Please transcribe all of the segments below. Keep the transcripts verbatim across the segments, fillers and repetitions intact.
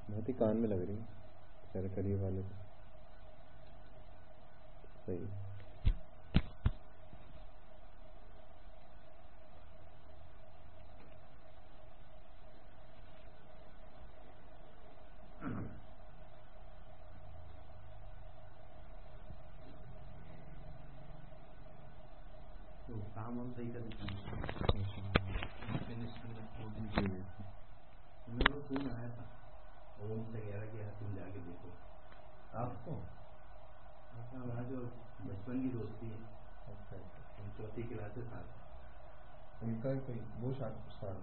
بہت ہی کان میں لگ رہی ہے سر قریب والے کو. صحیح. تو کام ہم صحیح کرتے ہیں. میرے کو فون آیا تھا اور ان سے کہہ رہا کہ تم جا کے دیکھو. آپ کو ہمارا جو بچپن کی دوستی ہے. اچھا ہم چوتھی کلاس سے ساتھ ان کا کوئی وہ سال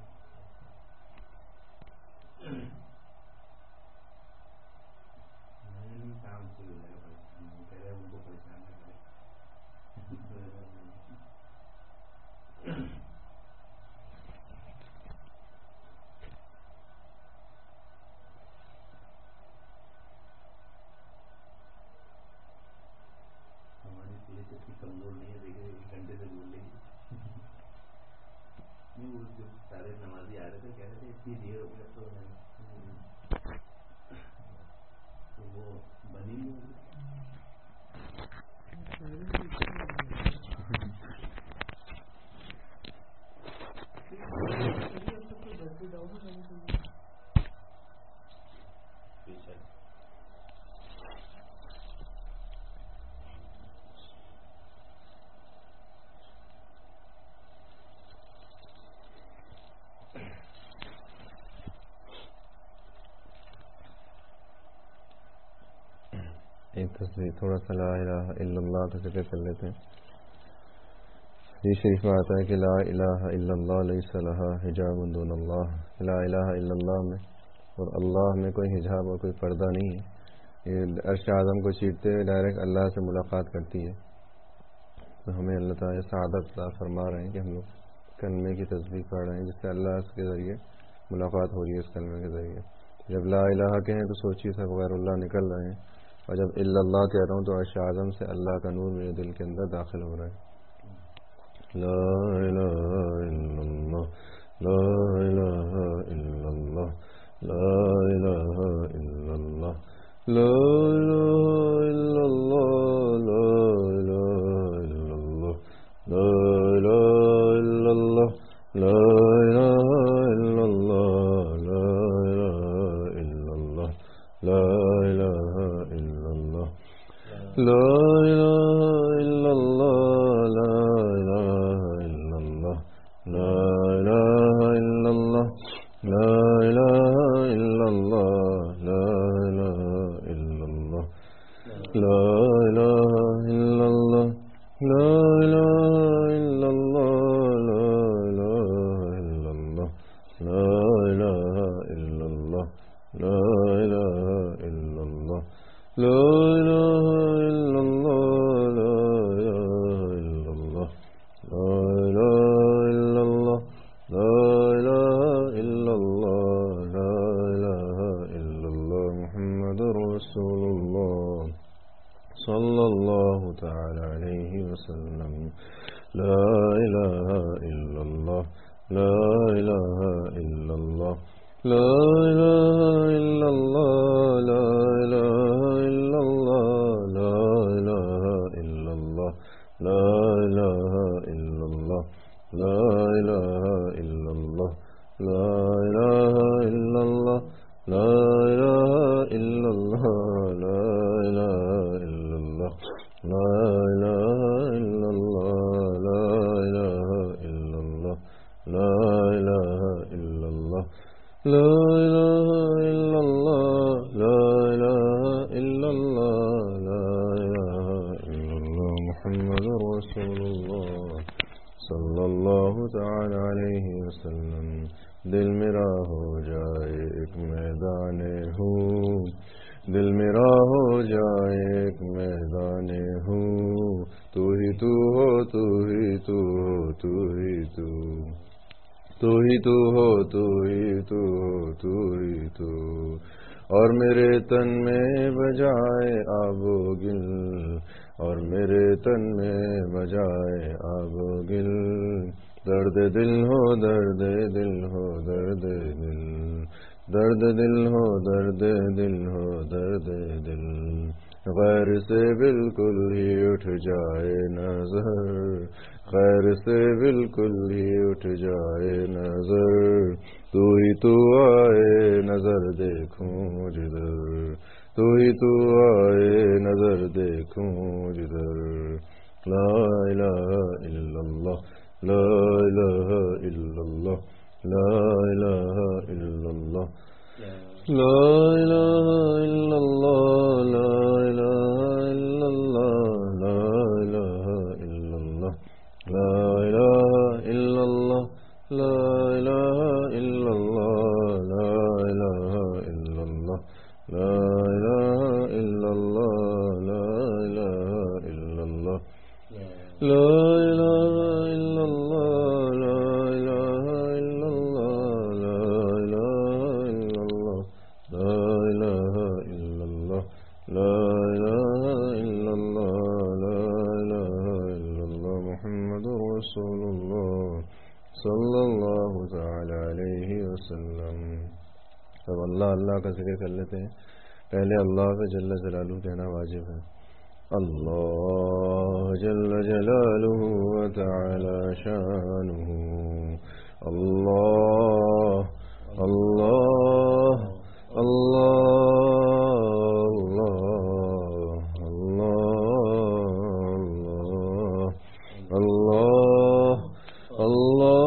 کام سے کہہ رہے ان کو پریشان نہ کرے. ہماری صحت اتنی کمزور نہیں ہے. دیکھے ایک گھنٹے سے بول رہی نہیں. وہ جو سارے نمازی آ رہے تھے کہہ رہے تھے اتنی دیر ہو گیا تو وہ بنی نہیں ہوگی. ایک تصویر تھوڑا سا لا الہ الا اللہ کا ذکر کر لیتے ہیں. حدیث شریف میں آتا ہے کہ لا الہ الا اللہ لیس لہا حجاب دون اللہ. لا الہ الا اللہ میں اور اللہ میں کوئی حجاب اور کوئی پردہ نہیں ہے. یہ عرش اعظم کو چیرتے ہوئے ڈائریکٹ اللہ سے ملاقات کرتی ہے. تو ہمیں اللہ تعالیٰ سعادت عطا فرما رہے ہیں کہ ہم لوگ کلمے کی تسبیح پڑھ رہے ہیں جس سے اللہ کے ذریعے ملاقات ہو رہی ہے. اس کلمے کے ذریعے جب لا الہ کہیں تو سوچیے سب غیر اللہ نکل رہے ہیں اور جب الا اللہ کہہ رہا ہوں تو عرش اعظم سے اللہ کا نور میرے دل کے اندر داخل ہو رہا ہے. لا الہ الا اللہ لا الہ الا اللہ لا الہ الا اللہ لا الہ الا اللہ لا الہ الا اللہ لا الہ الا اللہ لا الہ الا اللہ لا الہ الا اللہ لا الہ الا اللہ لا الہ الا اللہ لا الہ الا اللہ لا الہ الا اللہ لا الہ الا اللہ لا الہ الا اللہ لا الہ الا اللہ لا الہ الا اللہ لا الہ الا اللہ لا الہ الا اللہ لا الہ الا اللہ محمد رسول اللہ صلی اللہ تعالی علیہ وسلم. لا الہ الا اللہ لا الہ الا اللہ لا الہ الا اللہ لا الہ الا اللہ لا الہ الا اللہ لا الہ الا اللہ لا الہ الا اللہ لا الہ الا اللہ لا الہ الا اللہ لا الہ الا اللہ لا الہ الا اللہ لا الہ الا اللہ لا الہ الا اللہ لا الہ الا اللہ لا الہ الا اللہ محمد رسول اللہ صلی اللہ تعالی علیہ وسلم. دل میرا ہو جائے ایک میدان ہوں دل میرا ہو جائے ایک میدان ہوں تو ہی تو ہو تو ہی تو ہو تو ہی تو تو ہی تو ہو تو ہی تو ہو تو ہی تو اور میرے تن میں بجائے آب و گل اور میرے تن میں بجائے آب و گل درد دل ہو درد دل ہو درد دل درد دل ہو درد دل ہو درد دل غیر سے بالکل ہی اٹھ جائے نظر خیر سے بالکل ہی اٹھ جائے نظر تو ہی تو آئے نظر دیکھوں جدھر تو ہی تو آئے نظر دیکھوں جدھر لا الہ الا اللہ لا الہ الا اللہ لا الہ الا اللہ لا الہ الا اللہ لا الہ الا اللہ لا الہ الا اللہ لا الہ الا اللہ لا الہ الا اللہ لا الہ الا اللہ لا الہ الا اللہ لا الہ الا اللہ لا الہ الا اللہ لا الہ الا اللہ لا الہ الا اللہ محمد رسول اللہ صلی اللہ تعالی علیہ وسلم. اب اللہ اللہ کا ذکر کر لیتے ہیں. پہلے اللہ پہ جل جلالہ کہنا واجب ہے. اللہ جل جلالہ و تعالی شانہ اللہ اللہ اللہ اللہ اللہ اللہ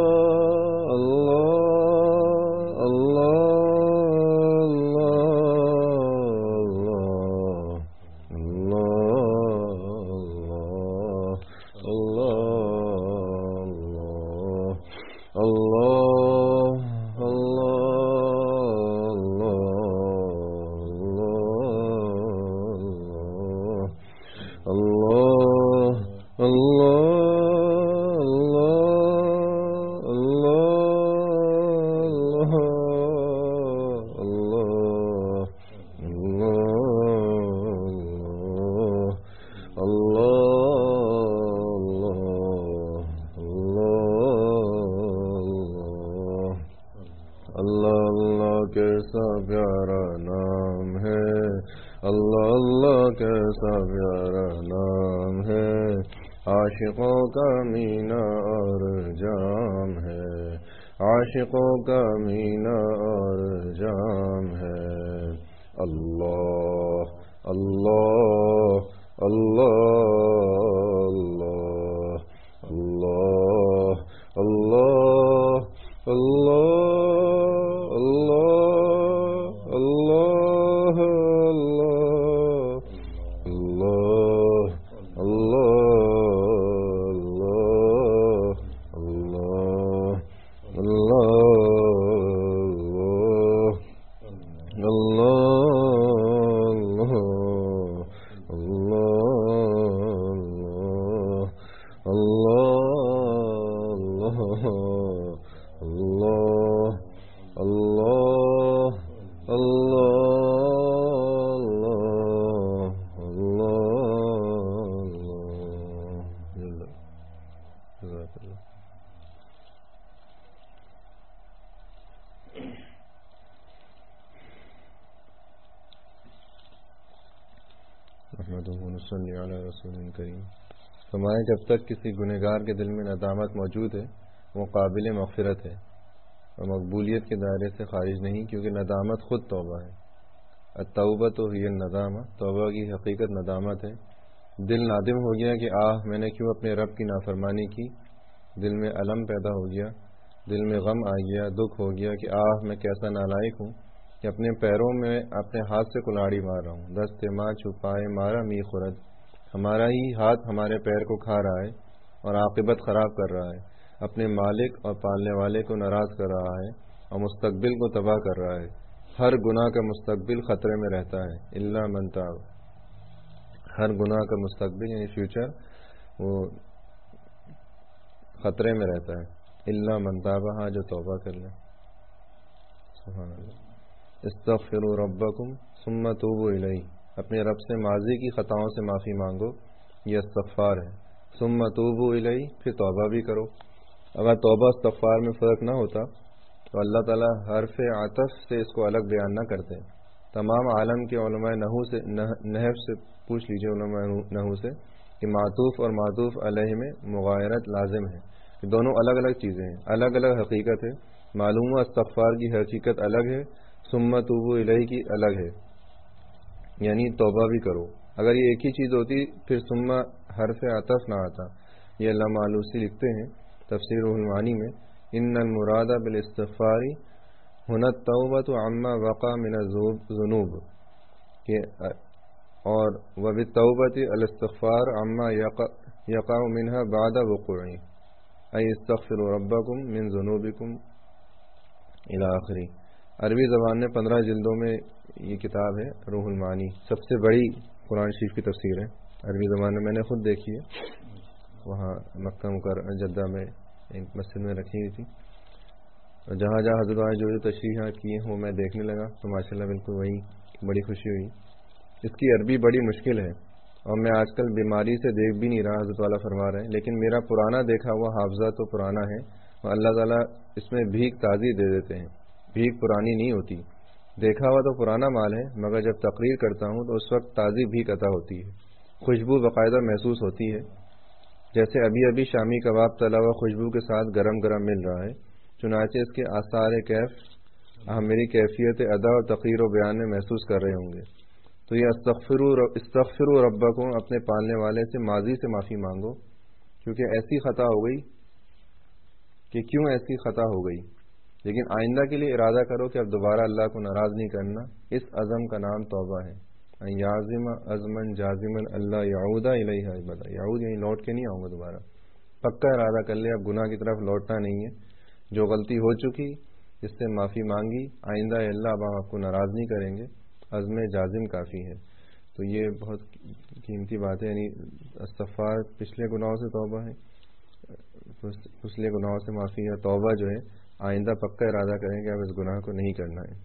کیسا پیارا نام ہے اللہ اللہ کیسا پیارا نام ہے عاشقوں کا مینا اور جام ہے عاشقوں کا مینا اور جام ہے اللہ اللہ اللہ اللہ اللہ اللہ فرمائے جب تک کسی گنہگار کے دل میں ندامت موجود ہے وہ قابل مغفرت ہے اور مقبولیت کے دائرے سے خارج نہیں کیونکہ ندامت خود توبہ ہے. التوبہ تو ہی الندامہ توبہ کی حقیقت ندامت ہے. دل نادم ہو گیا کہ آہ میں نے کیوں اپنے رب کی نافرمانی کی. دل میں الم پیدا ہو گیا دل میں غم آ گیا دکھ ہو گیا کہ آہ میں کیسا نالائق ہوں کہ اپنے پیروں میں اپنے ہاتھ سے کلاڑی مار رہا ہوں. دست ماں چھپائے مارا می خورد ہمارا ہی ہاتھ ہمارے پیر کو کھا رہا ہے اور عاقبت خراب کر رہا ہے. اپنے مالک اور پالنے والے کو ناراض کر رہا ہے اور مستقبل کو تباہ کر رہا ہے. ہر گناہ کا مستقبل خطرے میں رہتا ہے الا من تاب. ہر گناہ کا مستقبل یعنی فیوچر وہ خطرے میں رہتا ہے الا من تاب ہاں جو توبہ کر لے. سبحان اللہ. استغفروا ربکم ثم توبوا الیہ اپنے رب سے ماضی کی خطاؤں سے معافی مانگو یہ استغفار ہے. ثم توبوا الیہ پھر توبہ بھی کرو. اگر توبہ استغفار میں فرق نہ ہوتا تو اللہ تعالیٰ حرف عطف سے اس کو الگ بیان نہ کرتے. تمام عالم کے علماء نحو سے نحو سے پوچھ لیجئے علماء نحو سے کہ معطوف اور معطوف علیہ میں مغایرت لازم ہے کہ دونوں الگ الگ چیزیں ہیں, الگ الگ حقیقت ہے. معلوم و استغفار کی حقیقت الگ ہے, ثم توبوا الیہ کی الگ ہے, یعنی توبہ بھی کرو. اگر یہ ایک ہی چیز ہوتی پھر ثم حرف عطف نہ آتا. یہ علامہ آلوسی لکھتے ہیں تفسیر روح المعانی میں, ان المراد بالاستغفار هنا التوبۃ عما وقع من الذنوب, کہ اور وبالتوبۃ الاستغفار عما یقع منها بعد وقوعه ای استغفروا ربکم من ذنوبکم الی آخری. عربی زبان میں پندرہ جلدوں میں یہ کتاب ہے روح المعانی, سب سے بڑی قرآن شریف کی تفسیر ہے عربی زبان میں. میں نے خود دیکھی ہے, وہاں مکہ مکرمہ جدہ میں ایک مسجد میں رکھی ہوئی تھی, اور جہاں جہاں حضرات جو جو تشریحات کیے ہیں وہ میں دیکھنے لگا تو ماشاءاللہ بالکل وہی بڑی خوشی ہوئی. اس کی عربی بڑی مشکل ہے اور میں آج کل بیماری سے دیکھ بھی نہیں رہا, حضرت والا فرما رہے ہیں, لیکن میرا پرانا دیکھا ہوا حافظہ تو پرانا ہے اور اللہ تعالیٰ اس میں بھیک تازی دے دیتے ہیں. بھیک پرانی نہیں ہوتی, دیکھا ہوا تو پرانا مال ہے, مگر جب تقریر کرتا ہوں تو اس وقت تازی بھیک عطا ہوتی ہے, خوشبو باقاعدہ محسوس ہوتی ہے, جیسے ابھی ابھی شامی کباب تلا ہوا خوشبو کے ساتھ گرم گرم مل رہا ہے. چنانچہ اس کے آثار کیف ہم میری کیفیت ادا اور تقریر و بیان میں محسوس کر رہے ہوں گے. تو یہ استغفروا استغفروا ربکم, اپنے پالنے والے سے ماضی سے معافی مانگو, کیونکہ ایسی خطا ہو گئی کہ کیوں ایسی خطا ہو گئی, لیکن آئندہ کے لیے ارادہ کرو کہ اب دوبارہ اللہ کو ناراض نہیں کرنا. اس عزم کا نام توبہ ہے. یازم عزمن جازمن اللہ یعود الیہ ابدا, یعود یعنی لوٹ کے نہیں آؤں گا دوبارہ, پکا ارادہ کر لے اب گناہ کی طرف لوٹنا نہیں ہے. جو غلطی ہو چکی اس سے معافی مانگی, آئندہ اللہ اب آپ کو ناراض نہیں کریں گے, عزم جازم کافی ہے. تو یہ بہت قیمتی بات ہے, یعنی استغفار پچھلے گناہوں سے توبہ ہے, پچھلے گناہوں سے معافی ہے. توبہ جو ہے آئندہ پکا ارادہ کریں کہ اب اس گناہ کو نہیں کرنا ہے.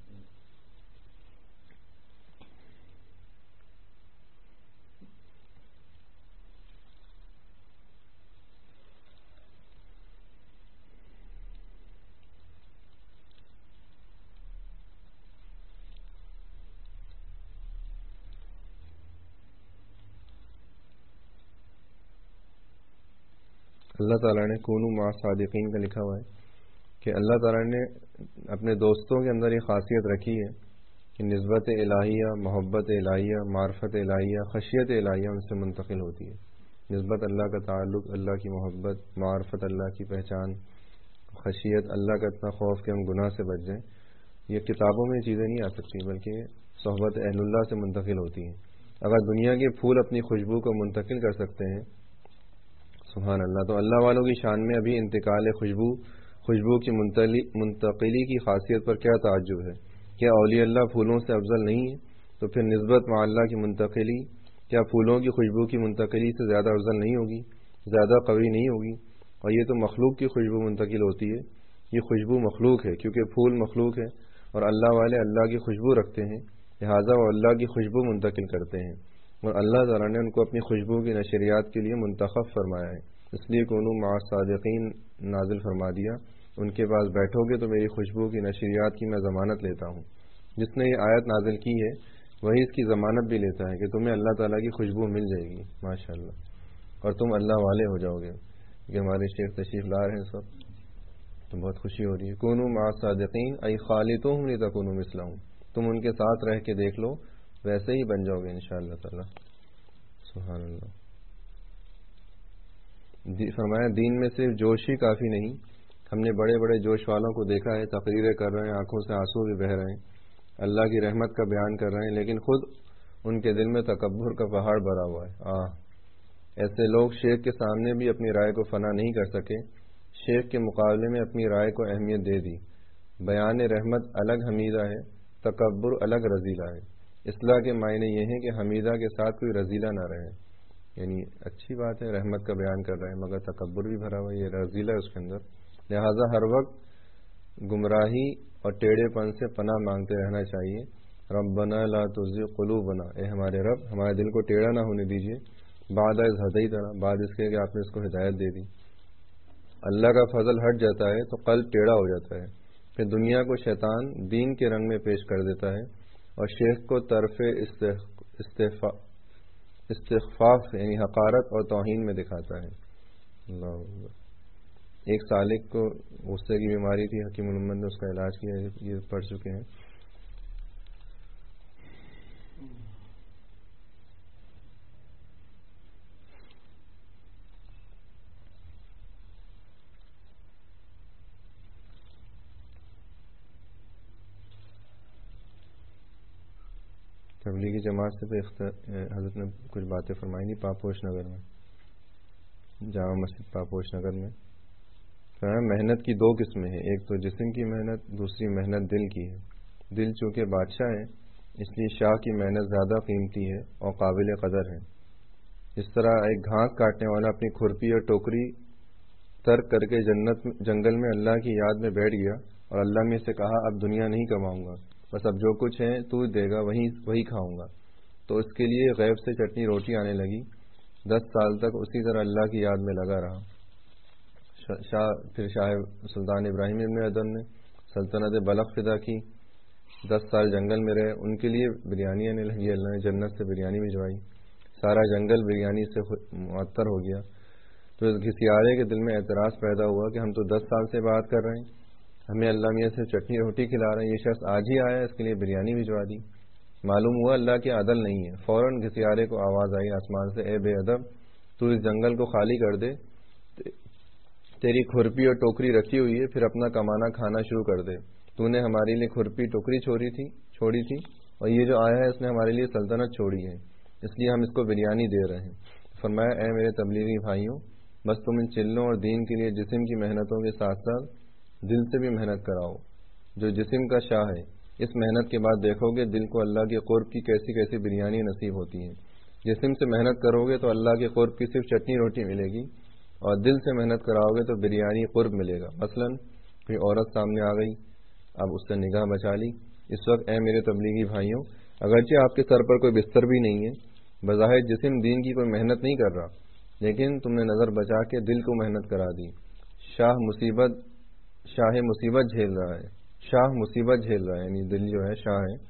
اللہ تعالیٰ نے کونوا مع صادقین کا لکھا ہوا ہے کہ اللہ تعالیٰ نے اپنے دوستوں کے اندر یہ خاصیت رکھی ہے کہ نسبت الہیہ, محبت الہیہ, معرفت الہیہ, خشیت الہیہ ان سے منتقل ہوتی ہے. نسبت اللہ کا تعلق, اللہ کی محبت, معرفت اللہ کی پہچان, خشیت اللہ کا اتنا خوف کہ ہم گناہ سے بچ جائیں, یہ کتابوں میں چیزیں نہیں آ سکتی بلکہ صحبت اہل اللہ سے منتقل ہوتی ہیں. اگر دنیا کے پھول اپنی خوشبو کو منتقل کر سکتے ہیں سبحان اللہ, تو اللہ والوں کی شان میں ابھی انتقال خوشبو خوشبو کی منتقلی کی خاصیت پر کیا تعجب ہے. کیا اولیاء اللہ پھولوں سے افضل نہیں ہے؟ تو پھر نسبت مع اللہ کی منتقلی کیا پھولوں کی خوشبو کی منتقلی سے زیادہ افضل نہیں ہوگی, زیادہ قوی نہیں ہوگی؟ اور یہ تو مخلوق کی خوشبو منتقل ہوتی ہے, یہ خوشبو مخلوق ہے کیونکہ پھول مخلوق ہے اور اللہ والے اللہ کی خوشبو رکھتے ہیں, لہٰذا وہ اللہ کی خوشبو منتقل کرتے ہیں اور اللہ تعالیٰ نے ان کو اپنی خوشبو کی نشریات کے لیے منتخب فرمایا ہے. اس لیے کونوا مع الصادقین نازل فرما دیا, ان کے پاس بیٹھو گے تو میری خوشبو کی نشریات کی میں ضمانت لیتا ہوں. جس نے یہ آیت نازل کی ہے وہی اس کی ضمانت بھی لیتا ہے کہ تمہیں اللہ تعالیٰ کی خوشبو مل جائے گی ماشاءاللہ, اور تم اللہ والے ہو جاؤ گے. کہ ہمارے شیخ تشریف لا رہے ہیں اس وقت تو بہت خوشی ہو رہی ہے. کونوا مع الصادقین ای خالطوہم لتکونوا مثلہم, تم ان کے ساتھ رہ کے دیکھ لو ویسے ہی بن جاؤ گے انشاءاللہ تعالی. سبحان اللہ. فرمایا دین میں صرف جوش ہی کافی نہیں, ہم نے بڑے بڑے جوش والوں کو دیکھا ہے, تقریریں کر رہے ہیں, آنکھوں سے آنسو بھی بہہ رہے ہیں, اللہ کی رحمت کا بیان کر رہے ہیں, لیکن خود ان کے دل میں تکبر کا پہاڑ بھرا ہوا ہے. آہ ایسے لوگ شیخ کے سامنے بھی اپنی رائے کو فنا نہیں کر سکے, شیخ کے مقابلے میں اپنی رائے کو اہمیت دے دی. بیان رحمت الگ حمیدہ ہے, تکبر الگ رذیلہ ہے. اصلاح کے معنی یہ ہیں کہ حمیدہ کے ساتھ کوئی رذیلہ نہ رہے, یعنی اچھی بات ہے رحمت کا بیان کر رہے ہیں مگر تکبر بھی بھرا ہوا ہے, یہ رذیلہ ہے اس کے اندر. لہٰذا ہر وقت گمراہی اور ٹیڑھے پن سے پناہ مانگتے رہنا چاہیے. ربنا لا تزغ قلوبنا, اے ہمارے رب ہمارے دل کو ٹیڑھا نہ ہونے دیجیے, بعد از ہدیتنا, بعد اس کے کہ آپ نے اس کو ہدایت دے دی. اللہ کا فضل ہٹ جاتا ہے تو قلب ٹیڑھا ہو جاتا ہے, پھر دنیا کو شیطان دین کے رنگ میں پیش کر دیتا ہے اور شیخ کو طرف استخفاف یعنی حقارت اور توہین میں دکھاتا ہے. اللہ اکبر. ایک سالک کو غصے کی بیماری تھی، حکیم الامت نے اس کا علاج کیا، یہ پڑھ چکے ہیں. تبلیغی جماعت سے تو حضرت نے کچھ باتیں فرمائی تھی پاپوش نگر میں، جامع مسجد پاپوش نگر میں. محنت کی دو قسمیں ہیں، ایک تو جسم کی محنت، دوسری محنت دل کی ہے. دل چونکہ بادشاہ ہے اس لیے شاہ کی محنت زیادہ قیمتی ہے اور قابل قدر ہے. اس طرح ایک گھاس کاٹنے والا اپنی کھرپی اور ٹوکری ترک کر کے جنت جنگل میں اللہ کی یاد میں بیٹھ گیا اور اللہ نے اسے کہا اب دنیا نہیں کماؤں گا، بس اب جو کچھ ہے تو دے گا وہی وہی کھاؤں گا، تو اس کے لیے غیب سے چٹنی روٹی آنے لگی. دس سال تک اسی طرح اللہ کی یاد میں لگا رہا. شاہ پھر شاہ سلطان ابراہیم ابن ادم نے سلطنت بلخ فدا کی، دس سال جنگل میں رہے، ان کے لیے بریانی آنے لگی، اللہ نے جنت سے بریانی بھجوائی، سارا جنگل بریانی سے معطر ہو گیا. تو اس گھسیارے کے دل میں اعتراض پیدا ہوا کہ ہم تو دس سال سے بات کر رہے ہیں، ہمیں اللہ میاں سے چٹنی روٹی کھلا رہے ہیں، یہ شخص آج ہی آیا اس کے لیے بریانی بھجوا دی. معلوم ہوا اللہ کے عدل نہیں ہے. فوراً گھسیارے کو آواز آئی آسمان سے، اے بے ادب، تو اس جنگل کو خالی کر دے، تیری کھرپی اور ٹوکری رکھی ہوئی ہے، پھر اپنا کمانا کھانا شروع کر دے. تو نے ہمارے لیے کھرپی ٹوکری چھوڑی تھی چھوڑی تھی اور یہ جو آیا ہے اس نے ہمارے لیے سلطنت چھوڑی ہے، اس لیے ہم اس کو بریانی دے رہے ہیں. فرمایا اے میرے تبلیغی بھائیوں، بس تم ان چلوں اور دین کے لیے جسم کی محنتوں کے ساتھ ساتھ دل سے بھی محنت کراؤ جو جسم کا شاہ ہے. اس محنت کے بعد دیکھو گے دل کو اللہ کے قرب کی کیسی کیسی بریانی نصیب ہوتی ہیں. جسم سے محنت کرو گے تو اللہ کے قرب کی صرف چٹنی روٹی ملے گی، اور دل سے محنت کراؤ گے تو بریانی قرب ملے گا. مثلا کوئی عورت سامنے آ گئی، اب اس سے نگاہ بچا لی. اس وقت اے میرے تبلیغی بھائیوں، اگرچہ آپ کے سر پر کوئی بستر بھی نہیں ہے، بظاہر جسم دین کی کوئی محنت نہیں کر رہا، لیکن تم نے نظر بچا کے دل کو محنت کرا دی. شاہ مصیبت شاہ مصیبت جھیل رہا ہے شاہ مصیبت جھیل رہا ہے یعنی دل جو ہے شاہ ہے.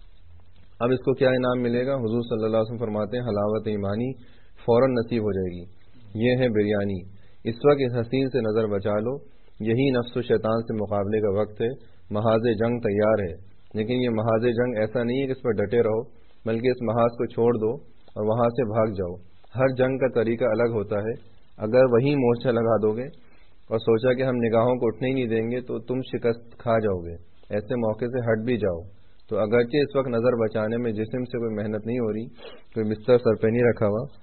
اب اس کو کیا انعام ملے گا؟ حضور صلی اللہ علیہ وسلم فرماتے ہیں حلاوت ایمانی فوراً نصیب ہو جائے گی، یہ ہے بریانی. اس وقت اس حسین سے نظر بچا لو، یہی نفس و شیطان سے مقابلے کا وقت ہے. محاذ جنگ تیار ہے، لیکن یہ محاذ جنگ ایسا نہیں ہے کہ اس پر ڈٹے رہو، بلکہ اس محاذ کو چھوڑ دو اور وہاں سے بھاگ جاؤ. ہر جنگ کا طریقہ الگ ہوتا ہے. اگر وہی مورچہ لگا دو گے اور سوچا کہ ہم نگاہوں کو اٹھنے ہی نہیں دیں گے تو تم شکست کھا جاؤ گے. ایسے موقع سے ہٹ بھی جاؤ. تو اگرچہ اس وقت نظر بچانے میں جسم سے کوئی محنت نہیں ہو رہی، کوئی بستر سر پہ نہیں رکھا ہوا،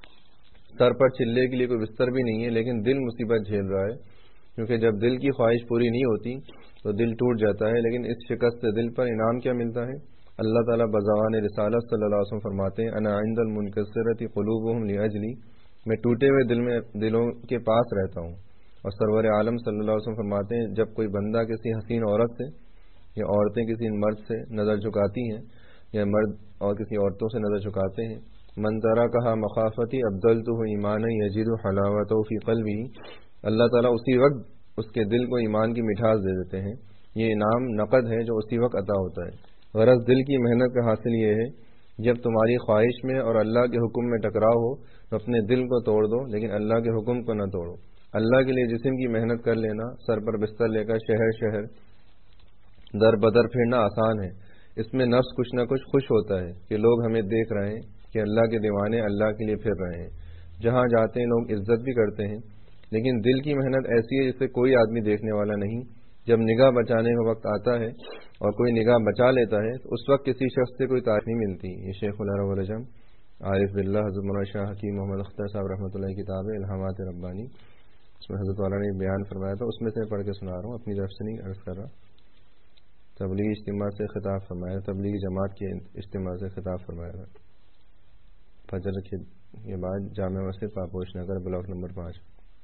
سر پر چلے کے لیے کوئی بستر بھی نہیں ہے، لیکن دل مصیبت جھیل رہا ہے، کیونکہ جب دل کی خواہش پوری نہیں ہوتی تو دل ٹوٹ جاتا ہے. لیکن اس شکست سے دل پر انعام کیا ملتا ہے؟ اللہ تعالیٰ بزبان رسالت صلی اللہ علیہ وسلم فرماتے ہیں انا عند المنکسرۃ قلوبہم لاجلی، میں ٹوٹے ہوئے دل میں دلوں کے پاس رہتا ہوں. اور سرور عالم صلی اللہ علیہ وسلم فرماتے ہیں جب کوئی بندہ کسی حسین عورت سے یا عورتیں کسی مرد سے نظر جھکاتی ہیں یا مرد اور کسی عورتوں سے نظر جھکاتے ہیں، من ترکھا مخافتی ابدلتہ ایمانا یجد حلاوتہ فی قلبہ، اللہ تعالیٰ اسی وقت اس کے دل کو ایمان کی مٹھاس دے دیتے ہیں. یہ انعام نقد ہے جو اسی وقت عطا ہوتا ہے. غرض دل کی محنت کا حاصل یہ ہے جب تمہاری خواہش میں اور اللہ کے حکم میں ٹکراؤ ہو تو اپنے دل کو توڑ دو، لیکن اللہ کے حکم کو نہ توڑو. اللہ کے لیے جسم کی محنت کر لینا، سر پر بستر لے کر شہر شہر در بدر پھرنا آسان ہے. اس میں نفس کچھ نہ کچھ خوش ہوتا ہے کہ لوگ ہمیں دیکھ رہے ہیں کہ اللہ کے دیوانے اللہ کے لیے پھر رہے ہیں. جہاں جاتے ہیں لوگ عزت بھی کرتے ہیں، لیکن دل کی محنت ایسی ہے جسے کوئی آدمی دیکھنے والا نہیں. جب نگاہ بچانے کا وقت آتا ہے اور کوئی نگاہ بچا لیتا ہے تو اس وقت کسی شخص سے کوئی تعریف نہیں ملتی. یہ شیخ العرب العجم عارف باللہ حضرت مولانا شاہ حکیم محمد اختر صاحب رحمۃ اللہ کی کتاب ہے الہامات ربانی، اس میں حضرت والا نے ایک بیان فرمایا تھا، اس میں سے پڑھ کے سنا رہا ہوں، اپنی طرف سے نہیں عرض کر رہا. تبلیغی اجتماع سے خطاب فرمایا، تبلیغی جماعت کے اجتماع سے خطاب فرمایا تھا فجر کے بعد جامع مسجد پاپوش نگر بلاک نمبر پانچ.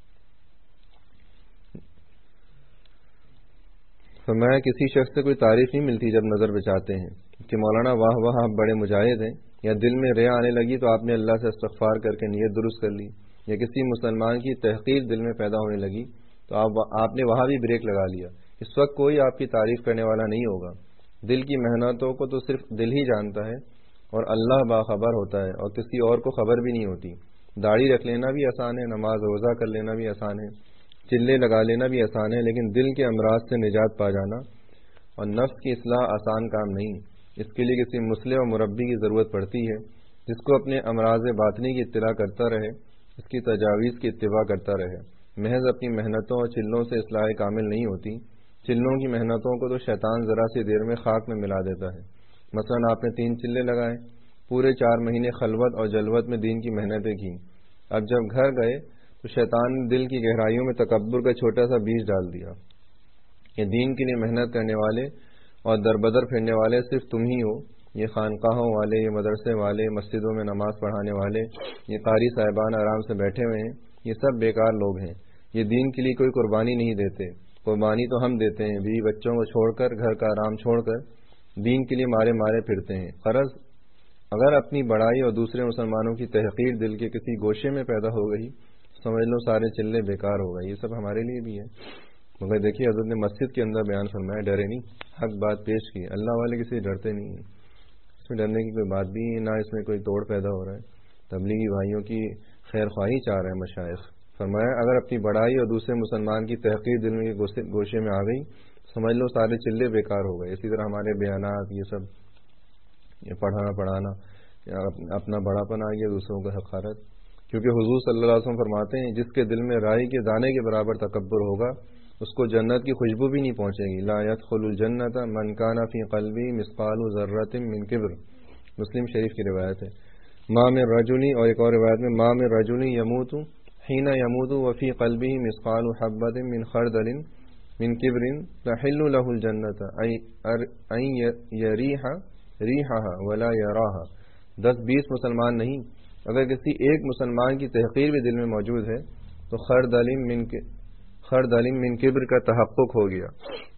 فرمایا کسی شخص سے کوئی تعریف نہیں ملتی جب نظر بچاتے ہیں کہ مولانا واہ واہ آپ بڑے مجاہد ہیں، یا دل میں ریا آنے لگی تو آپ نے اللہ سے استغفار کر کے نیت درست کر لی، یا کسی مسلمان کی تحقیر دل میں پیدا ہونے لگی تو آپ آپ نے وہاں بھی بریک لگا لیا. اس وقت کوئی آپ کی تعریف کرنے والا نہیں ہوگا. دل کی محنتوں کو تو صرف دل ہی جانتا ہے اور اللہ باخبر ہوتا ہے اور کسی اور کو خبر بھی نہیں ہوتی. داڑھی رکھ لینا بھی آسان ہے، نماز روزہ کر لینا بھی آسان ہے، چلے لگا لینا بھی آسان ہے، لیکن دل کے امراض سے نجات پا جانا اور نفس کی اصلاح آسان کام نہیں. اس کے لیے کسی مصلح اور مربی کی ضرورت پڑتی ہے جس کو اپنے امراض باطنی کی اطلاع کرتا رہے، اس کی تجاویز کی اتباع کرتا رہے. محض اپنی محنتوں اور چلوں سے اصلاح کامل نہیں ہوتی. چلوں کی محنتوں کو تو شیطان ذرا سی دیر میں خاک میں ملا دیتا ہے. مثلا آپ نے تین چلے لگائے، پورے چار مہینے خلوت اور جلوت میں دین کی محنتیں کی. اب جب گھر گئے تو شیطان نے دل کی گہرائیوں میں تکبر کا چھوٹا سا بیج ڈال دیا. یہ دین کے لیے محنت کرنے والے اور دربدر پھرنے والے صرف تم ہی ہو. یہ خانقاہوں والے، یہ مدرسے والے، مسجدوں میں نماز پڑھانے والے، یہ قاری صاحبان آرام سے بیٹھے ہوئے ہیں، یہ سب بیکار لوگ ہیں. یہ دین کے لیے کوئی قربانی نہیں دیتے. قربانی تو ہم دیتے ہیں، بیوی بچوں کو چھوڑ کر، گھر کا آرام چھوڑ کر دین کے لیے مارے مارے پھرتے ہیں. غرض اگر اپنی بڑائی اور دوسرے مسلمانوں کی تحقیر دل کے کسی گوشے میں پیدا ہو گئی سمجھ لو سارے چلے بیکار ہو گئے. یہ سب ہمارے لیے بھی ہے. مگر دیکھیے حضرت نے مسجد کے اندر بیان فرمایا، ڈرے نہیں، حق بات پیش کی. اللہ والے کسی ڈرتے نہیں ہیں، اس میں ڈرنے کی کوئی بات بھی نہ، اس میں کوئی توڑ پیدا ہو رہا ہے. تبلیغی بھائیوں کی خیر خواہی چاہ رہے ہیں مشائخ. فرمایا اگر اپنی بڑائی اور دوسرے مسلمان کی تحقیر دل میں گوشے میں آ گئی سمجھ لو سارے چلے بیکار ہو گئے. اسی طرح ہمارے بیانات، یہ سب یہ پڑھانا پڑھانا، اپنا بڑا پن آ گیا، دوسروں کا حقارت. کیونکہ حضور صلی اللہ علیہ وسلم فرماتے ہیں جس کے دل میں رائی کے دانے کے برابر تکبر ہوگا اس کو جنت کی خوشبو بھی نہیں پہنچے گی. لا يدخل الجنت من كان في قلبه مثقال ذرة من كبر. مسلم شریف کی روایت ہے. ما من رجل، اور ایک اور روایت میں ما من رجل يموت حين يموت وفي قلبه مثقال حبة من خردل من كبر تحل له الجنة أن يريح ريحها ولا يراها. دس بیس مسلمان نہیں، اگر کسی ایک مسلمان کی تحقیر بھی دل میں موجود ہے تو خردل من خردل من کبر کا تحقق ہو گیا.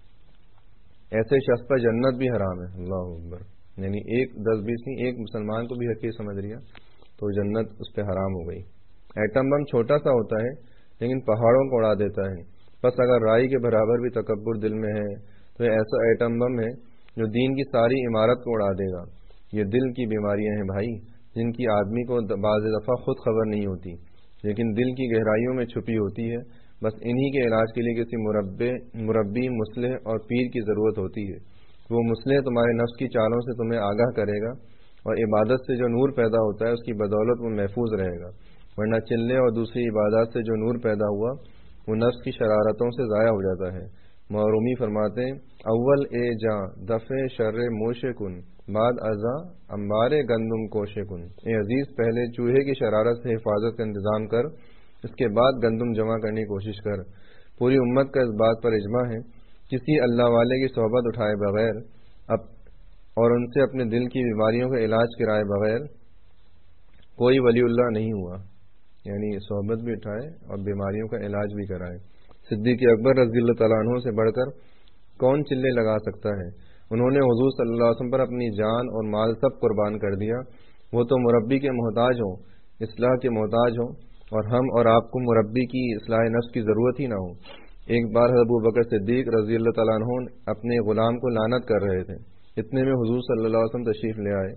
ایسے شخص پر جنت بھی حرام ہے. اللہ اکبر. یعنی ایک دس بیس نہیں، ایک مسلمان کو بھی حقیر سمجھ لیا تو جنت اس پہ حرام ہو گئی. ایٹم بم چھوٹا سا ہوتا ہے لیکن پہاڑوں کو اڑا دیتا ہے. بس اگر رائی کے برابر بھی تکبر دل میں ہے تو یہ ایسا ایٹم بم ہے جو دین کی ساری عمارت کو اڑا دے گا. یہ دل کی بیماریاں ہیں بھائی، جن کی آدمی کو بعض دفعہ خود خبر نہیں ہوتی لیکن دل کی گہرائیوں میں چھپی ہوتی ہے. بس انہی کے علاج کے لیے کسی مربے مربی مصلح اور پیر کی ضرورت ہوتی ہے. وہ مصلح تمہارے نفس کی چالوں سے تمہیں آگاہ کرے گا اور عبادت سے جو نور پیدا ہوتا ہے اس کی بدولت وہ محفوظ رہے گا. ورنہ چلے اور دوسری عبادات سے جو نور پیدا ہوا وہ نفس کی شرارتوں سے ضائع ہو جاتا ہے. مورومی فرماتے ہیں اول اے جاں دفع شر موش کن بعد ازاں امبار گندم کوش کن. اے عزیز پہلے چوہے کی شرارت سے حفاظت کا انتظام کر، اس کے بعد گندم جمع کرنے کی کوشش کر. پوری امت کا اس بات پر اجماع ہے کسی اللہ والے کی صحبت اٹھائے بغیر اب اور ان سے اپنے دل کی بیماریوں کا علاج کرائے بغیر کوئی ولی اللہ نہیں ہوا. یعنی صحبت بھی اٹھائے اور بیماریوں کا علاج بھی کرائے. صدیق اکبر رضی اللہ تعالیٰ عنہ سے بڑھ کر کون چلے لگا سکتا ہے؟ انہوں نے حضور صلی اللہ علیہ وسلم پر اپنی جان اور مال سب قربان کر دیا. وہ تو مربی کے محتاج ہوں، اصلاح کے محتاج ہوں، اور ہم اور آپ کو مربی کی اصلاح نفس کی ضرورت ہی نہ ہو. ایک بار ابو بکر صدیق رضی اللہ تعالیٰ عنہ اپنے غلام کو لعنت کر رہے تھے. اتنے میں حضور صلی اللہ علیہ وسلم تشریف لے آئے.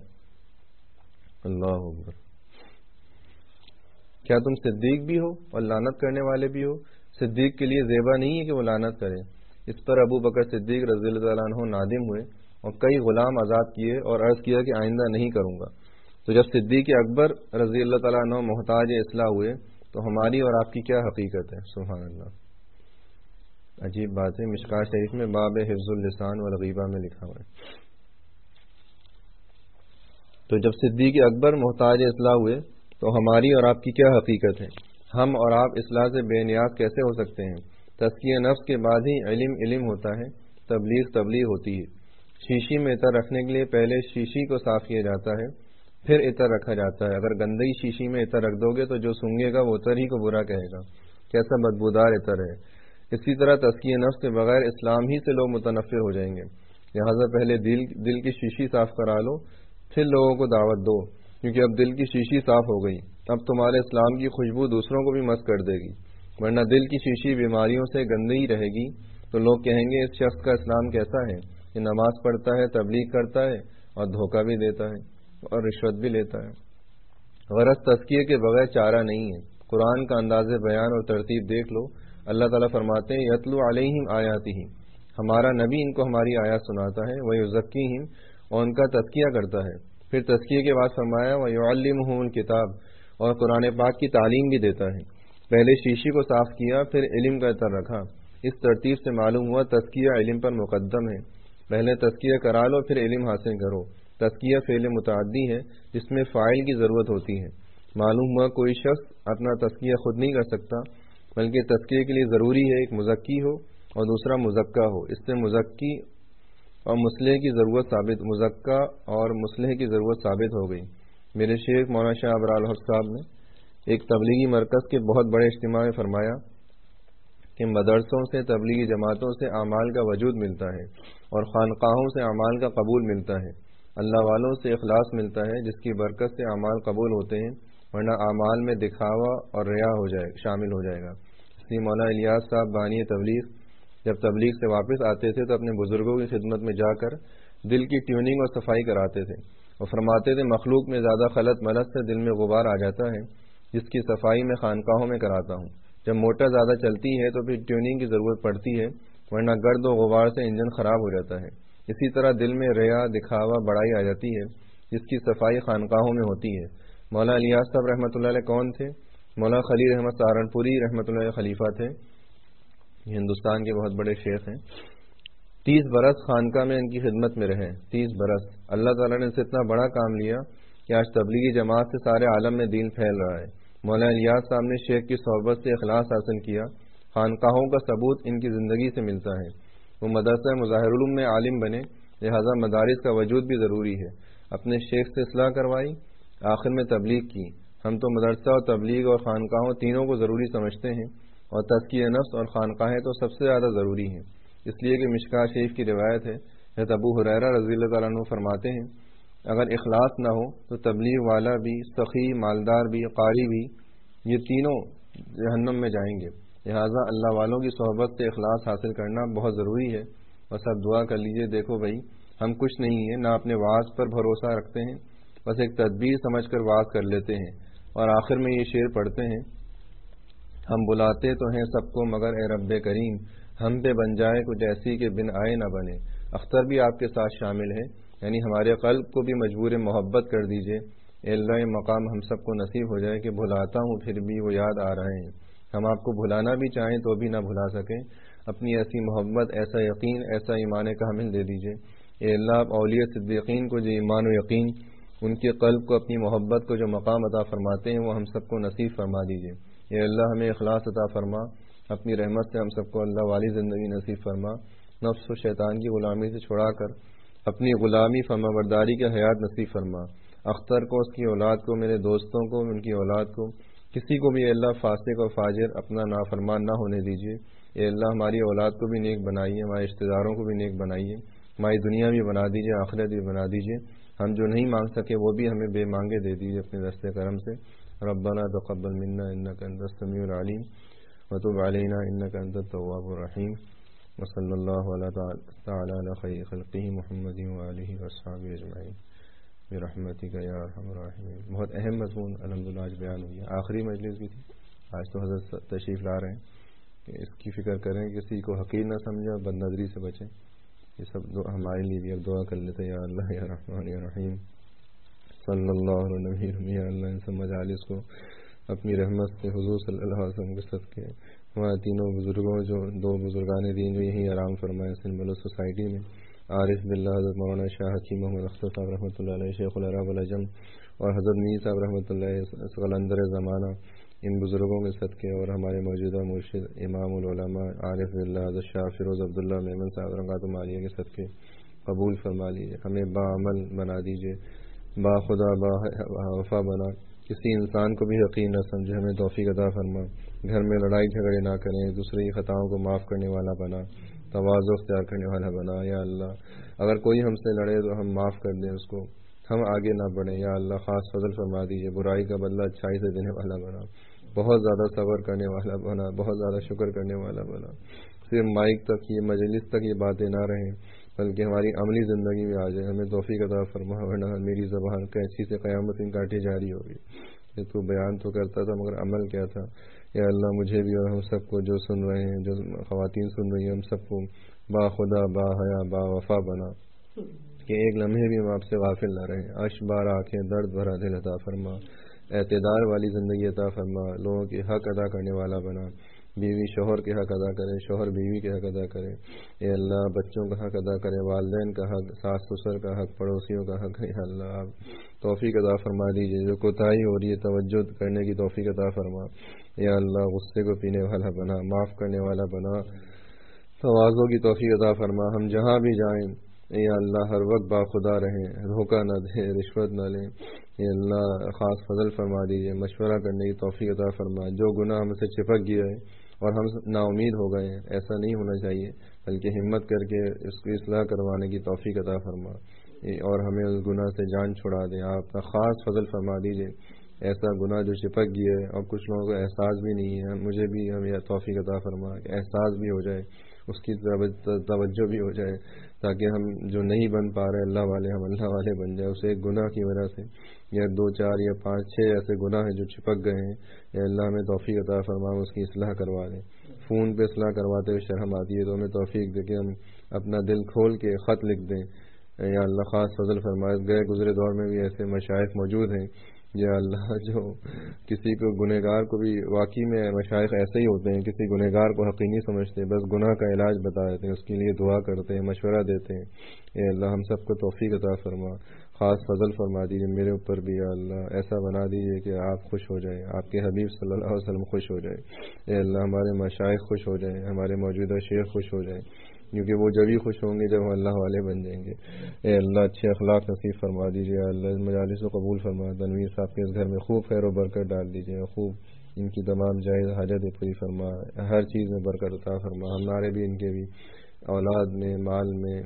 اللہ اکبر. کیا تم صدیق بھی ہو اور لعنت کرنے والے بھی ہو؟ صدیق کے لیے زیبا نہیں ہے کہ وہ لعنت کرے. اس پر ابو بکر صدیق رضی اللہ تعالیٰ عنہ نادم ہوئے اور کئی غلام آزاد کیے اور عرض کیا کہ آئندہ نہیں کروں گا. تو جب صدیق اکبر رضی اللہ تعالیٰ عنہ محتاج اصلاح ہوئے تو ہماری اور آپ کی کیا حقیقت ہے؟ سبحان اللہ. عجیب بات ہے. مشکات شریف میں باب حفظ اللسان والغیبہ میں لکھا ہوا ہے. تو جب صدیق اکبر محتاج اصلاح ہوئے تو ہماری اور آپ کی کیا حقیقت ہے؟ ہم اور آپ اصلاح سے بے نیاز کیسے ہو سکتے ہیں؟ تزکیہ نفس کے بعد ہی علم علم ہوتا ہے، تبلیغ تبلیغ ہوتی ہے. شیشی میں عطر رکھنے کے لیے پہلے شیشی کو صاف کیا جاتا ہے پھر عطر رکھا جاتا ہے. اگر گندی شیشی میں عطر رکھ دو گے تو جو سونگے گا وہ عطر ہی کو برا کہے گا، کیسا بدبودار عطر ہے. اسی طرح تزکیہ نفس کے بغیر اسلام ہی سے لوگ متنفر ہو جائیں گے. لہٰذا پہلے دل دل کی شیشی صاف کرا لو پھر لوگوں کو دعوت دو، کیونکہ اب دل کی شیشی صاف ہو گئی. اب تمہارے اسلام کی خوشبو دوسروں کو بھی مست کر دے گی. ورنہ دل کی شیشی بیماریوں سے گندی رہے گی تو لوگ کہیں گے اس شخص کا اسلام کیسا ہے، یہ نماز پڑھتا ہے، تبلیغ کرتا ہے اور دھوکہ بھی دیتا ہے اور رشوت بھی لیتا ہے۔ غرض تزکیے کے بغیر چارہ نہیں ہے۔ قرآن کا انداز بیان اور ترتیب دیکھ لو، اللہ تعالیٰ فرماتے ہیں یتلو علیہم آیاتہ، ہمارا نبی ان کو ہماری آیات سناتا ہے، ویزکیہم، اور ان کا تزکیہ کرتا ہے۔ پھر تزکیے کے بعد فرمایا ویعلمہم الکتاب، اور قرآن پاک کی تعلیم بھی دیتا ہے۔ پہلے شیشے کو صاف کیا، پھر علم کا اثر رکھا۔ اس ترتیب سے معلوم ہوا تزکیہ علم پر مقدم ہے۔ پہلے تزکیہ کرا لو پھر علم حاصل کرو۔ تزکیہ فعل متعدی ہے جس میں فاعل کی ضرورت ہوتی ہے۔ معلوم ہوا کوئی شخص اپنا تزکیہ خود نہیں کر سکتا، بلکہ تزکیے کے لیے ضروری ہے ایک مزکی ہو اور دوسرا مزکہ ہو۔ اس سے مزکی اور مصلح کی ضرورت ثابت مزکہ اور مصلح کی ضرورت ثابت ہو گئی۔ میرے شیخ مولانا شاہ ابرار الحق صاحب نے ایک تبلیغی مرکز کے بہت بڑے اجتماع میں فرمایا کہ مدرسوں سے تبلیغی جماعتوں سے اعمال کا وجود ملتا ہے اور خانقاہوں سے اعمال کا قبول ملتا ہے، اللہ والوں سے اخلاص ملتا ہے جس کی برکت سے اعمال قبول ہوتے ہیں، ورنہ اعمال میں دکھاوا اور ریا ہو جائے شامل ہو جائے گا۔ اس لیے مولانا الیاس صاحب بانی تبلیغ جب تبلیغ سے واپس آتے تھے تو اپنے بزرگوں کی خدمت میں جا کر دل کی ٹیوننگ اور صفائی کراتے تھے اور فرماتے تھے مخلوق میں زیادہ خلط ملط سے دل میں غبار آ جاتا ہے جس کی صفائی میں خانقاہوں میں کراتا ہوں۔ جب موٹر زیادہ چلتی ہے تو پھر ٹیوننگ کی ضرورت پڑتی ہے، ورنہ گرد و غبار سے انجن خراب ہو جاتا ہے۔ اسی طرح دل میں ریا، دکھاوا، بڑائی آ جاتی ہے جس کی صفائی خانقاہوں میں ہوتی ہے۔ مولانا الیاس صاحب رحمۃ اللہ علیہ کون تھے؟ مولانا خلیل احمد سہارنپوری رحمۃ اللہ علیہ خلیفہ تھے، ہندوستان کے بہت بڑے شیخ ہیں۔ تیس برس خانقاہ میں ان کی خدمت میں رہے، تیس برس۔ اللہ تعالیٰ نے اسے اتنا بڑا کام لیا کہ آج تبلیغی جماعت سے سارے عالم میں دین پھیل رہا ہے۔ مولانا الیاس صاحب نے شیخ کی صحبت سے اخلاص حاصل کیا۔ خانقاہوں کا ثبوت ان کی زندگی سے ملتا ہے۔ وہ مدرسہ مظاہر العلوم میں عالم بنے، لہذا مدارس کا وجود بھی ضروری ہے۔ اپنے شیخ سے اصلاح کروائی، آخر میں تبلیغ کی۔ ہم تو مدرسہ اور تبلیغ اور خانقاہوں تینوں کو ضروری سمجھتے ہیں، اور تزکیہ نفس اور خانقاہیں تو سب سے زیادہ ضروری ہیں، اس لیے کہ مشکاہ شریف کی روایت ہے، حضرت ابو ہریرہ رضی اللہ تعالیٰ عنہ فرماتے ہیں اگر اخلاص نہ ہو تو تبلیغ والا بھی، سخی، مالدار بھی، قاری بھی، یہ تینوں جہنم میں جائیں گے۔ لہٰذا اللہ والوں کی صحبت سے اخلاص حاصل کرنا بہت ضروری ہے۔ اور سب دعا کر لیجئے، دیکھو بھائی ہم کچھ نہیں ہیں، نہ اپنے وعظ پر بھروسہ رکھتے ہیں، بس ایک تدبیر سمجھ کر وعظ کر لیتے ہیں، اور آخر میں یہ شعر پڑھتے ہیں ہم بلاتے تو ہیں سب کو مگر اے رب کریم، ہم پہ بن جائے کچھ ایسی کہ بن آئے نہ بنے۔ اختر بھی آپ کے ساتھ شامل ہے، یعنی ہمارے قلب کو بھی مجبور محبت کر دیجئے۔ اے اللہ یہ مقام ہم سب کو نصیب ہو جائے کہ بھلاتا ہوں پھر بھی وہ یاد آ رہے ہیں۔ ہم آپ کو بھلانا بھی چاہیں تو بھی نہ بھلا سکیں، اپنی ایسی محبت، ایسا یقین، ایسا ایمان کامل دے دیجئے۔ اے اللہ آپ اولیاء صدیقین کو جو ایمان و یقین، ان کے قلب کو اپنی محبت کو جو مقام عطا فرماتے ہیں وہ ہم سب کو نصیب فرما دیجئے۔ اے اللہ ہمیں اخلاص عطا فرما، اپنی رحمت سے ہم سب کو اللہ والی زندگی نصیب فرما، نفس و شیطان کی غلامی سے چھڑا کر اپنی غلامی فرما برداری کے حیات نصیب فرما۔ اختر کو، اس کی اولاد کو، میرے دوستوں کو، ان کی اولاد کو، کسی کو بھی اے اللہ فاسق و فاجر اپنا نافرمان نہ ہونے دیجیے۔ اے اللہ ہماری اولاد کو بھی نیک بنائیے، ہمارے رشتہ داروں کو بھی نیک بنائیے، ہماری دنیا بھی بنا دیجیے، آخرت بھی بنا دیجیے۔ ہم جو نہیں مانگ سکے وہ بھی ہمیں بے مانگے دے دیجیے اپنے دست کرم سے۔ ربنا تقبل منا انک انت السمیع العلیم وتب علینا انک انت التواب الرحیم، وصلی اللہ تعالی علی خیر خلقہ محمد وآلہ وصحبہ اجمعین برحمتک یا ارحم الراحمین۔ بہت اہم مضمون الحمدللہ آج بیان ہوئی ہے، آخری مجلس بھی تھی، آج تو حضرت تشریف لا رہے ہیں کہ اس کی فکر کریں، کسی کو حقیر نہ سمجھے اور بد نظری سے بچیں۔ یہ سب ہمارے لیے بھی اب دعا کر لیتے ہیں، یا اللہ یا رحمان یا رحیم صلی اللہ علیہ وسلم۔ یا اللہ ان سب مجالس کو اپنی رحمت سے حضور صلی اللہ علیہ وسلم کے صدقے ہمارے تینوں بزرگوں، جو دو بزرگان دین جو یہیں آرام فرمائے سنبل سوسائٹی میں، عارف باللہ حضرت مولانا شاہ حکیم محمد اختر صاحب رحمۃ اللہ علیہ، شیخ العرب العجم، اور حضرت میر صاحب رحمۃ اللہ قلندر زمانہ، ان بزرگوں کے صدقے اور ہمارے موجودہ مرشد امام العلماء عارف باللہ حضرت شاہ فیروز عبداللہ میمن صاحب رنگات مالیہ کے صدقے قبول فرما لیجیے، ہمیں باعمل بنا دیجیے، با خدا با وفا بنا، کسی انسان کو بھی یقین نہ سمجھے، ہمیں توفیق عطا فرما، گھر میں لڑائی جھگڑے نہ کریں، دوسرے کی خطاؤں کو معاف کرنے والا بنا، تواضع اختیار کرنے والا بنا۔ یا اللہ اگر کوئی ہم سے لڑے تو ہم معاف کر دیں اس کو، ہم آگے نہ بڑھیں۔ یا اللہ خاص فضل فرما دیجیے، برائی کا بدلہ اچھائی سے دینے والا بنا، بہت زیادہ صبر کرنے والا بنا، بہت زیادہ شکر کرنے والا بنا۔ صرف مائک تک یہ مجلس تک یہ باتیں نہ رہیں بلکہ ہماری عملی زندگی میں آ جائے. ہمیں توفیق عطا فرما ورنہ میری زبان کینچی سے قیامت ان کاٹی جاری ہوگی. یہ تو بیان تو کرتا تھا مگر عمل کیا تھا. یا اللہ مجھے بھی اور ہم سب کو جو سن رہے ہیں جو خواتین سن رہی ہیں ہم سب کو با خدا با حیا با وفا بنا کہ ایک لمحے بھی ہم آپ سے غافل نہ رہیں. عش بار آنکھیں درد بھرا دل عطا فرما. اعتدال والی زندگی عطا فرما. لوگوں کے حق ادا کرنے والا بنا. بیوی شوہر کے حق ادا کرے, شوہر بیوی کے حق ادا کرے. اے اللہ بچوں کا حق ادا کرے, والدین کا حق, ساس سسر کا حق, پڑوسیوں کا حق. اے اللہ آپ توفیق عطا فرما دیجیے. جو کوتاہی ہو رہی ہے توجہ کرنے کی توفیق عطا فرما. یا اللہ غصے کو پینے والا بنا, معاف کرنے والا بنا, تواضع کی توفیق عطا فرما. ہم جہاں بھی جائیں یا اللہ ہر وقت باخدا رہیں, دھوکہ نہ دیں, رشوت نہ لیں. یا اللہ خاص فضل فرما دیجیے, مشورہ کرنے کی توفیق عطا فرما. جو گناہ ہم سے چپک گیا ہے اور ہم نا امید ہو گئے ہیں ایسا نہیں ہونا چاہیے بلکہ ہمت کر کے اس کی اصلاح کروانے کی توفیق عطا فرما اور ہمیں اس گناہ سے جان چھڑا دیں. آپ اپنا خاص فضل فرما دیجیے. ایسا گناہ جو چپک گیا ہے اور کچھ لوگوں کو احساس بھی نہیں ہے, مجھے بھی ہمیں توفیق عطا فرما کہ احساس بھی ہو جائے, اس کی توجہ بھی ہو جائے تاکہ ہم جو نہیں بن پا رہے اللہ والے ہم اللہ والے بن جائے. اسے ایک گناہ کی وجہ سے یا دو چار یا پانچ چھ ایسے گناہ ہیں جو چپک گئے ہیں, یا اللہ ہمیں توفیق عطا فرما اس کی اصلاح کروا دیں. فون پہ اصلاح کرواتے ہوئے شرم آتی ہے تو ہمیں توفیق دے کہ ہم اپنا دل کھول کے خط لکھ دیں. یا اللہ خاص فضل فرمائے. گئے گزرے دور میں بھی ایسے مشائخ موجود ہیں یا اللہ جو کسی کو گنہگار کو بھی, واقعی میں مشائخ ایسے ہی ہوتے ہیں, کسی گنہگار کو حقیقی نہیں سمجھتے, بس گناہ کا علاج بتا دیتے ہیں, اس کے لیے دعا کرتے ہیں, مشورہ دیتے ہیں. اے اللہ ہم سب کو توفیق عطا فرما, خاص فضل فرما دیجیے میرے اوپر بھی. یا اللہ ایسا بنا دیجیے کہ آپ خوش ہو جائیں, آپ کے حبیب صلی اللہ علیہ وسلم خوش ہو جائے. اے اللہ ہمارے مشائخ خوش ہو جائیں, ہمارے موجودہ شیخ خوش ہو جائیں, کیونکہ وہ جب ہی خوش ہوں گے جب ہم اللہ والے بن جائیں گے. اے اللہ اچھے اخلاق نصیب فرما دیجیے. اللہ مجالس کو قبول فرما. تنویر صاحب کے اس گھر میں خوب خیر و برکت ڈال دیجیے, خوب ان کی تمام جائز حاجت پوری فرما, ہر چیز میں برکت عطا فرما. ہمارے بھی ان کے بھی اولاد میں, مال میں,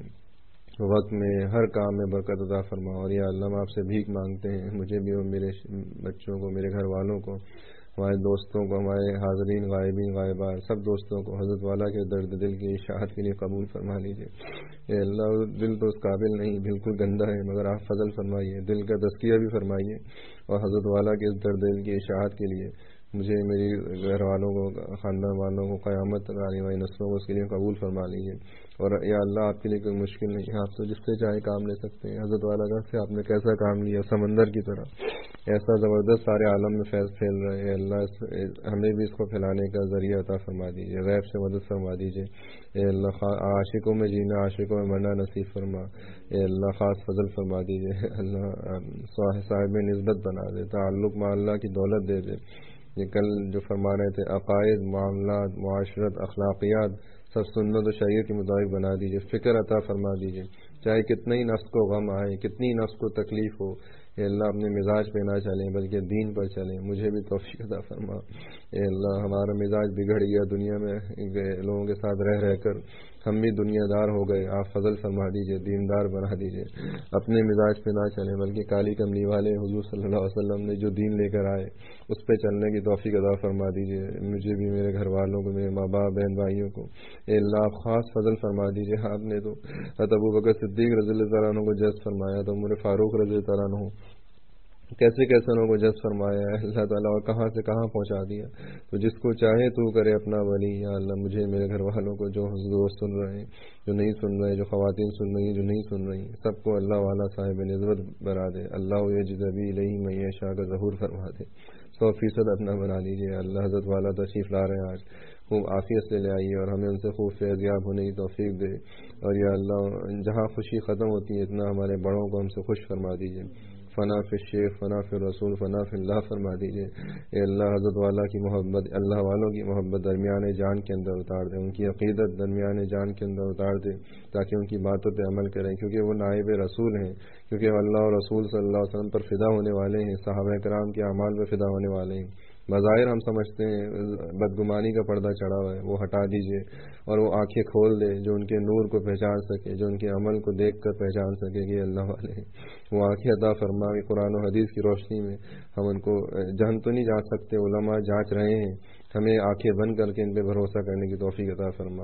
وقت میں, ہر کام میں برکت عطا فرما. اور یا اللہ ہم آپ سے بھیک مانگتے ہیں, مجھے بھی اور میرے بچوں کو, میرے گھر والوں کو, ہمارے دوستوں کو, ہمارے حاضرین غائبین غائبات سب دوستوں کو حضرت والا کے درد دل کی اشاعت کے لیے قبول فرما لیجیے. اے اللہ دل تو اس قابل نہیں, بالکل گندا ہے, مگر آپ فضل فرمائیے, دل کا تزکیہ بھی فرمائیے اور حضرت والا کے درد دل کی اشاعت کے لیے مجھے, میری گھر والوں کو, خاندان والوں کو, قیامت تک آنے والی نسلوں کو اس کے لیے قبول فرما لیجیے. اور یا اللہ آپ کے لیے کوئی مشکل نہیں ہے, آپ تو جس سے چاہے کام لے سکتے ہیں. حضرت والا گھر سے آپ نے کیسا کام لیا, سمندر کی طرح ایسا زبردست سارے عالم میں فیض پھیل رہے ہیں. اللہ ہمیں بھی اس کو پھیلانے کا ذریعہ عطا فرما دیجیے, غیب سے مدد فرما دیجیے. اے اللہ عاشقوں میں جینا, عاشقوں میں مرنا نصیب فرما. اے اللہ خاص فضل فرما دیجیے. اللہ صاحب نسبت بنا دے, تعلق مع اللہ کی دولت دے دے. یہ کل جو فرما رہے تھے عقائد, معاملات, معاشرت, اخلاقیات سب سنت و شریعت کے مطابق بنا دیجیے. فکر عطا فرما دیجیے, چاہے کتنے ہی نفس کو غم آئے, کتنی نفس کو تکلیف ہو, اے اللہ اپنے مزاج پہ نہ چلیں بلکہ دین پر چلیں. مجھے بھی توفیق عطا فرما. اے اللہ ہمارا مزاج بگڑ گیا دنیا میں لوگوں کے ساتھ رہ رہ کر, ہم بھی دنیا دار ہو گئے. آپ فضل فرما دیجیے, دیندار بنا دیجیے. اپنے مزاج پہ نہ چلیں بلکہ کالی کملی والے حضور صلی اللہ علیہ وسلم نے جو دین لے کر آئے اس پہ چلنے کی توفیق عطا فرما دیجیے. مجھے بھی, میرے گھر والوں کو, میرے ماں باپ, بہن بھائیوں کو. اے اللہ آپ خاص فضل فرما دیجیے. آپ نے تو حضرت ابو بکر صدیق رضی اللہ تعالیٰ عنہ کو جذب فرمایا, تو عمر فاروق رضی اللہ تعالیٰ عنہ کیسے کیسے لوگوں کو جذب فرمایا ہے اللہ تعالیٰ, اور کہاں سے کہاں پہنچا دیا. تو جس کو چاہے تو کرے اپنا ولی. یا اللہ مجھے, میرے گھر والوں کو, جو دوست سن رہے ہیں, جو نہیں سن رہے, جو خواتین سن رہی ہیں, جو نہیں سن رہی, سب کو اللہ والا صاحب نسبت بنا دے. اللہ یجذبی الیہ من یشاء کا ظہور فرما دے. سو فیصد اپنا بنا لیجیے. اللہ حضرت والا تشریف لا رہے ہیں آج, خوب عافیت سے لے آئیے اور ہمیں ان سے خوب فیضیاب ہونے کی توفیق دے. اور یا اللہ جہاں خوشی ختم ہوتی ہے اتنا ہمارے بڑوں کو ہم سے خوش فرما دیجیے. فنا فی الشیخ, فنا فی الرسول, فنا فی اللہ فرما دیجیے. اے اللہ حضرت والا کی محبت, اللہ والوں کی محبت درمیان جان کے اندر اتار دے, ان کی عقیدت درمیان جان کے اندر اتار دے تاکہ ان کی باتوں پہ عمل کریں, کیونکہ وہ نائب رسول ہیں, کیونکہ اللہ اور رسول صلی اللہ علیہ وسلم پر فدا ہونے والے ہیں, صحابہ کرام کے اعمال پہ فدا ہونے والے ہیں. بظاہر ہم سمجھتے ہیں بدگمانی کا پردہ چڑھا ہوا ہے, وہ ہٹا دیجیے اور وہ آنکھیں کھول دے جو ان کے نور کو پہچان سکے, جو ان کے عمل کو دیکھ کر پہچان سکے کہ اللہ والے ہیں. وہ آنکھیں عطا فرما کہ قرآن و حدیث کی روشنی میں ہم ان کو جہن تو نہیں جانچ سکتے, علماء جانچ رہے ہیں, ہمیں آنکھیں بند کر کے ان پہ بھروسہ کرنے کی توفیق عطا فرما.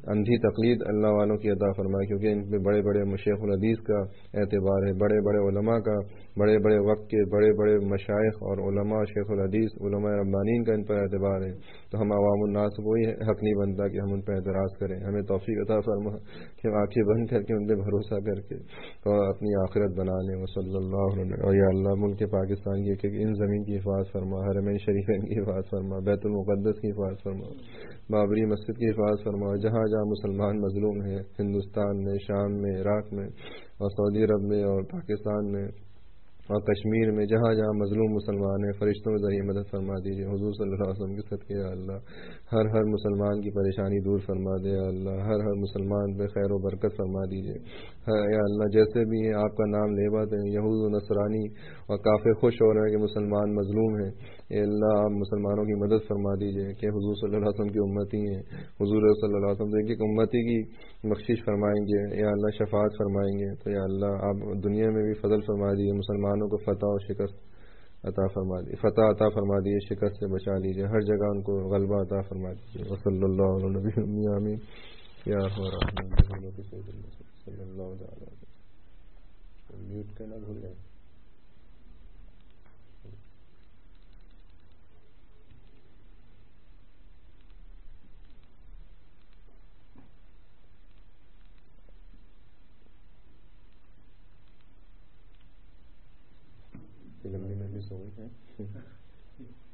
اندھی تقلید اللہ والوں کی عطا فرمائے، کیونکہ ان پہ بڑے بڑے مشیخ الحدیث کا اعتبار ہے، بڑے بڑے علماء کا، بڑے بڑے وقت کے بڑے بڑے مشائخ اور علماء شیخ الحدیث علماء ربانین کا ان پر اعتبار ہے۔ تو ہم عوام الناس کوئی حق نہیں بنتا کہ ہم ان پہ اعتراض کریں، ہمیں توفیق عطا فرما کہ ہم آنکھیں بند کر کے ان پہ بھروسہ کر کے اور اپنی آخرت بنا لیں۔ وصلی اللہ علیہ، اور یا اللہ ملک پاکستان کی کہ ان زمین کی حفاظت فرما، حرمین شریفین کی حفاظت فرما، بیت المقدس کی حفاظت فرما، بابری مسجد کی حفاظت فرما، جہاں جہاں مسلمان مظلوم ہیں، ہندوستان میں، شام میں، عراق میں اور سعودی عرب میں اور پاکستان میں اور کشمیر میں، جہاں جہاں مظلوم مسلمان ہیں، فرشتوں کے ذریعے مدد فرما دیجیے حضور صلی اللہ علیہ وسلم کے صدقے یا اللہ۔ ہر ہر مسلمان کی پریشانی دور فرما دے یا اللہ، ہر ہر مسلمان پہ خیر و برکت فرما دیجیے یا اللہ۔ جیسے بھی ہیں آپ کا نام لے بات ہیں، یہود و نصرانی اور کافر خوش ہو رہے ہیں کہ مسلمان مظلوم ہیں، اے اللہ آپ مسلمانوں کی مدد فرما دیجیے کہ حضور صلی اللہ علیہ وسلم کی امتی ہیں، حضور صلی اللہ علیہ وسلم ایک ایک امتی کی بخشش فرمائیں گے یا اللہ، شفاعت فرمائیں گے، تو یا اللہ آپ دنیا میں بھی فضل فرما دیجیے، مسلمانوں کو فتح و شکست عطا فرما دیجیے، فتح عطا فرما دیجیے، شکست سے بچا لیجیے، ہر جگہ ان کو غلبہ عطا فرما دیجیے۔ وصلی اللہ علیہ نبی آمین یا صلی اللہ علیہ وسلم۔ میوٹ کرنا بھول گئے۔ لمبی میں بھی سو گئی ہے۔